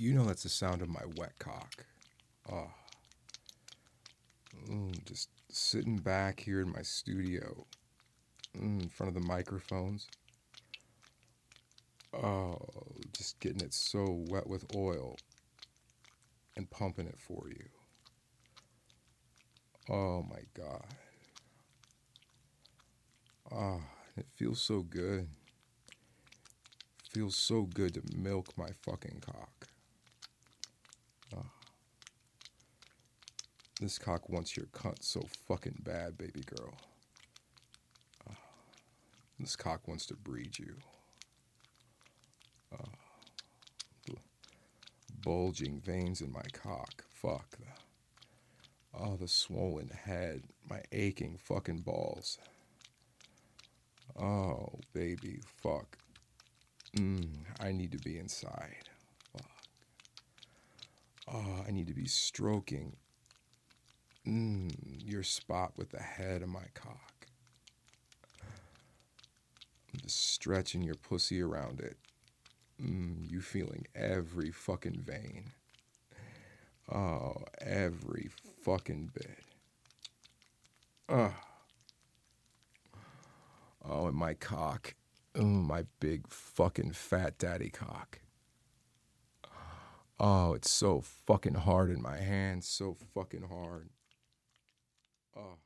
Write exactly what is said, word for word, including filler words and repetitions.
You know that's the sound of my wet cock. Oh, mm, just sitting back here in my studio, mm, in front of the microphones. Oh, just getting it so wet with oil and pumping it for you. Oh my God. Ah, it feels so good. Feels so good to milk my fucking cock. Ah, this cock wants your cunt so fucking bad, baby girl. Ah, this cock wants to breed you. Ah, bulging veins in my cock. Fuck. Oh, the swollen head. My aching fucking balls. Oh, baby. Fuck. Mm, I need to be inside. Fuck. Oh, I need to be stroking mm, your spot with the head of my cock. I'm just stretching your pussy around it. Mm, you feeling every fucking vein. Oh, every fucking bit. Ugh. Oh, and my cock. Oh, my big fucking fat daddy cock. Oh, it's so fucking hard in my hands. So fucking hard. Oh.